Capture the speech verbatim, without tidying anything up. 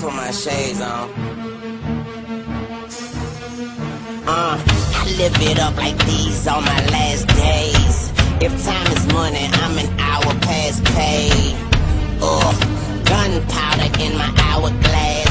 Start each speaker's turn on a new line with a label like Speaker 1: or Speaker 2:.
Speaker 1: put my shades on. Uh, I live it up like these on my last days. If time is money, I'm an hour past paid. Ugh, gunpowder in my hourglass.